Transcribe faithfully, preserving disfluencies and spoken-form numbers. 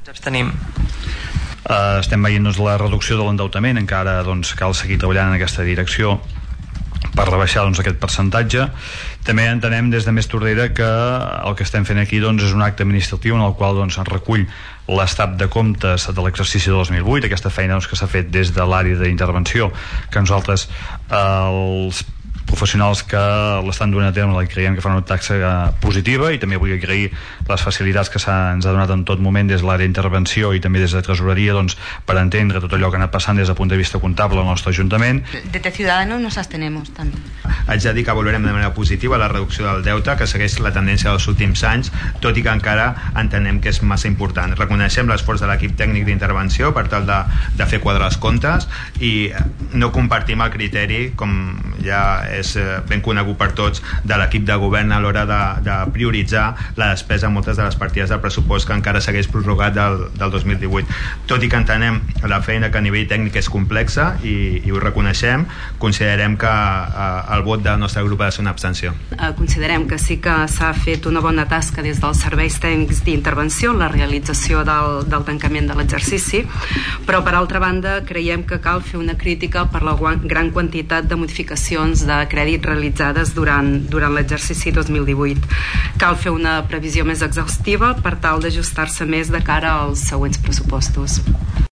Ens abstenim. Uh, estem veient doncs, la reducció de l'endeutament, encara doncs, cal seguir treballant en aquesta direcció per rebaixar doncs, aquest percentatge. També entenem des de Més Tordera que el que estem fent aquí doncs, és un acte administratiu en el qual doncs, es recull l'estat de comptes de l'exercici de dos mil vuit, aquesta feina doncs, que s'ha fet des de l'àrea d'intervenció, que nosaltres eh, els professionals que l'estan donant a terme creiem que fan una taxa positiva, i també vull agrair les facilitats que ens ha donat en tot moment des de l'àrea d'intervenció i també des de tresoreria doncs, per entendre tot allò que ha anat passant des del punt de vista comptable al nostre Ajuntament. Desde Ciudadanos nos abstenemos també. Haig de dir que valorem de manera positiva la reducció del deute, que segueix la tendència dels últims anys, tot i que encara entenem que és massa important. Reconeixem l'esforç de l'equip tècnic d'intervenció per tal de, de fer quadrar els comptes, i no compartim el criteri, com ja és ben conegut per tots, de l'equip de govern a l'hora de, de prioritzar la despesa en moltes de les partides del pressupost que encara segueix prorrogat del, del dos mil divuit. Tot i que entenem la feina que a nivell tècnic és complexa i, i ho reconeixem, considerem que eh, el vot del nostre grup ha de ser una abstenció. Eh, considerem que sí que s'ha fet una bona tasca des dels serveis tècnics d'intervenció en la realització del, del tancament de l'exercici, però per altra banda creiem que cal fer una crítica per la gran quantitat de modificacions de crèdit realitzades durant, durant l'exercici dos mil divuit. Cal fer una previsió més exhaustiva per tal d'ajustar-se més de cara als següents pressupostos.